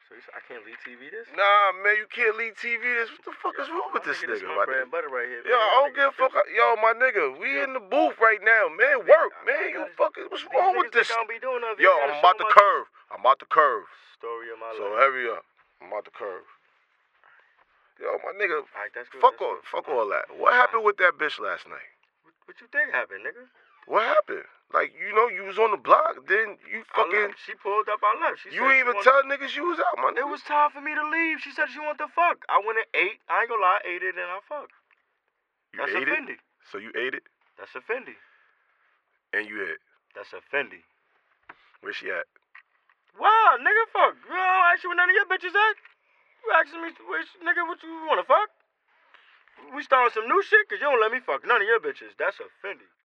So you said I can't leave TV this? Nah, man, you can't leave TV this. What the fuck is wrong with this This nigga, my my bread and butter right here, man. Yo, I don't give a fuck. Yo, my nigga, we in the booth right now, man. Work, man. You fucking, what's wrong with this? I don't be doing nothing. Yo, I'm about to curve. I'm about to curve. Story of my life. So hurry up. I'm about to curve. Yo, my nigga, right, that's good, fuck all that. What happened with that bitch last night? What you think happened, nigga? What happened? Like, you know, you was on the block, then you fucking... She pulled up, I left. You ain't even tell niggas you was out, my nigga. It was time for me to leave. She said she wanted to fuck. I went and ate. I ain't gonna lie, I ate it and I fucked. That's a Fendi. So you ate it? That's a Fendi. And you hit? That's a Fendi. Where she at? Wow, nigga, fuck. You don't ask you where none of your bitches at? You asking me, nigga, what you wanna fuck? We starting some new shit? Cause you don't let me fuck none of your bitches. That's a Fendi.